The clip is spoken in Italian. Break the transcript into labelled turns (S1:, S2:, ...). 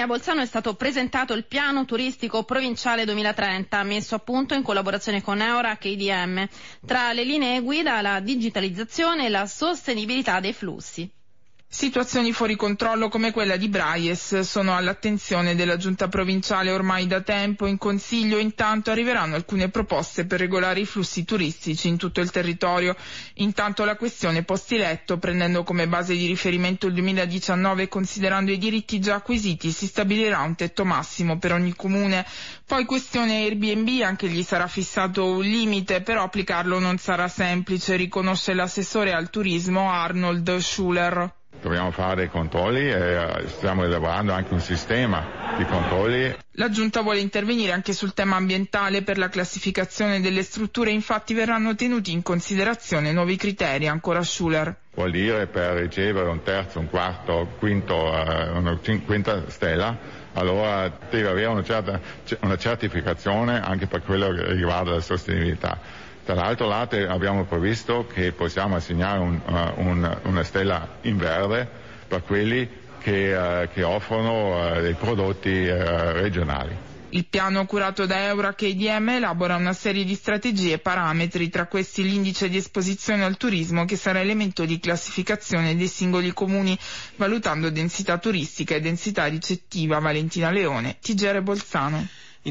S1: a Bolzano è stato presentato il piano turistico provinciale 2030, messo a punto in collaborazione con Eurac e IDM. Tra le linee guida la digitalizzazione e la sostenibilità dei flussi.
S2: Situazioni fuori controllo come quella di Braies sono all'attenzione della giunta provinciale ormai da tempo. In consiglio intanto arriveranno alcune proposte per regolare i flussi turistici in tutto il territorio. Intanto la questione posti letto, prendendo come base di riferimento il 2019 e considerando i diritti già acquisiti, si stabilirà un tetto massimo per ogni comune. Poi questione Airbnb, anche gli sarà fissato un limite, però applicarlo non sarà semplice, riconosce l'assessore al turismo Arnold Schuler.
S3: Dobbiamo fare dei controlli e stiamo elaborando anche un sistema di controlli.
S2: La Giunta vuole intervenire anche sul tema ambientale. Per la classificazione delle strutture infatti verranno tenuti in considerazione nuovi criteri, ancora Schuler.
S3: Vuol dire per ricevere un terzo, un quarto, una quinta stella, allora deve avere una certificazione anche per quello che riguarda la sostenibilità. Dall'altro lato abbiamo previsto che possiamo assegnare una stella in verde per quelli che offrono dei prodotti regionali.
S2: Il piano curato da Eurac e IDM elabora una serie di strategie e parametri, tra questi l'indice di esposizione al turismo che sarà elemento di classificazione dei singoli comuni, valutando densità turistica e densità ricettiva. Valentina Leone, TGR Bolzano.